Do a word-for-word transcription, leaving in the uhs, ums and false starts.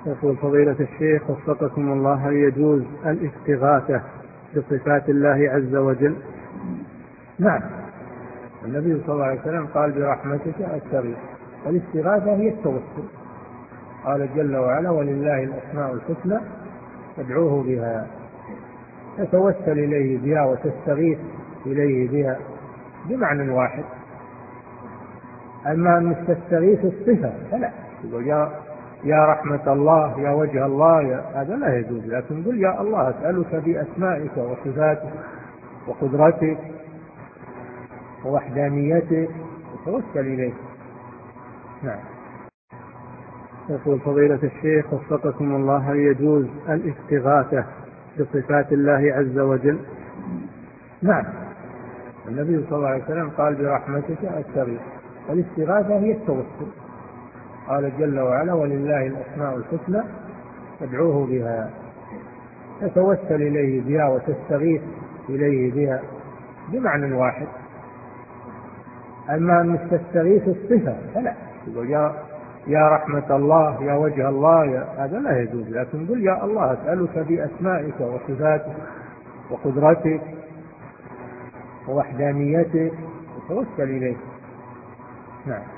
يقول فضيلة الشيخ وفقكم الله: هل يجوز الاستغاثة بصفات الله عز وجل؟ نعم، النبي صلى الله عليه وسلم قال: برحمتك أستغيث. الاستغاثة هي التوسل، قال جل وعلا: ولله الأسماء الحسنى فادعوه بها. تتوسل إليه بها وتستغيث إليه بها بمعنى واحد. أما أن تستغيث الصفة فلا، تقول يا يا رحمة الله، يا وجه الله، يا هذا لا يجوز. لكن قل: يا الله أسألك بأسمائك وصفاتك وقدرتك ووحدانيتك، وتوسل إليه. نعم. يقول فضيلة الشيخ وفقكم الله: هل يجوز الاستغاثة بصفات الله عز وجل؟ نعم، النبي صلى الله عليه وسلم قال: برحمتك أستغيث. الاستغاثة هي التوسل، قال جل وعلا: ولله الأسماء الحسنى فادعوه بها. تتوسل إليه بها وتستغيث إليه بها بمعنى واحد. أما أن تستغيث الصفة فلا، تقول يا يا رحمة الله، يا وجه الله، يا هذا لا يجوز. لكن قل: يا الله أسألك بأسمائك وصفاتك وقدرتك ووحدانيتك، وتوسل إليه. نعم.